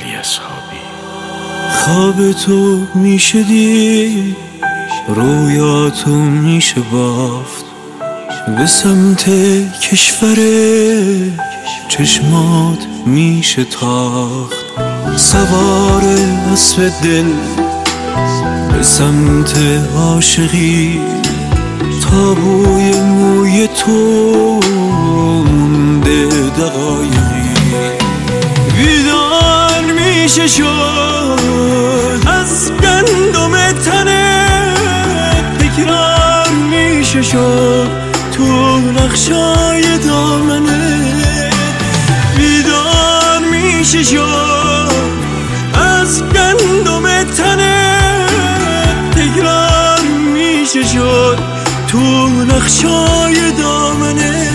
اصحابی. خواب تو میشه دید، رویاتو میشه بافت، به سمت کشور چشمات میشه تاخت، سوار اسب دل به سمت عاشقی، تا بوی موی تو مونده دقایقی. بیدار میشه شد از گندم تنت، تکرار میشه شد تو نقشای دامنت. بیدار میشه شد از گندم تنت، تکرار میشه شد تو نقشای دامنه.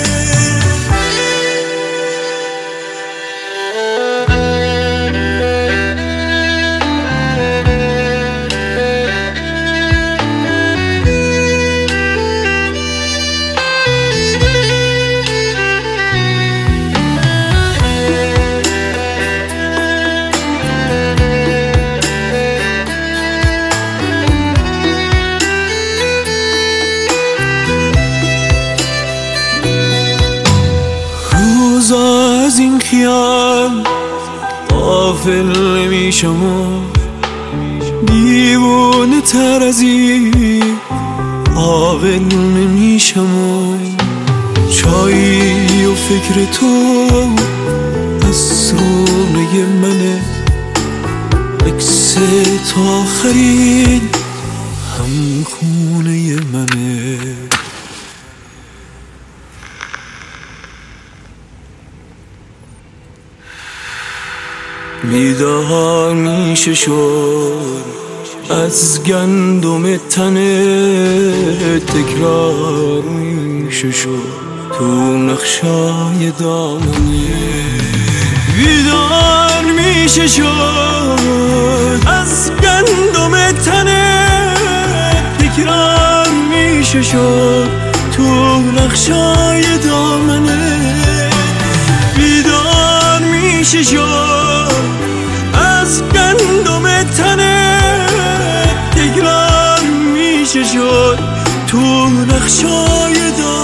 از این خیال غافل نمیشم و دیوانه تر از این عاقل نمیشم و چایی و فکر تو از رونه منه، عکس تا آخرین هم خونه منه. بیدار میشه شد از گندم تنه، تکرار میشه شد تو نقشای دامنه. بیدار میشه شد از گندم تنه، تکرار میشه شد تو نقشای دامنه. بیدار میشه شد از گندم تنت، تکرار میشه شد تو نقشای دامنه.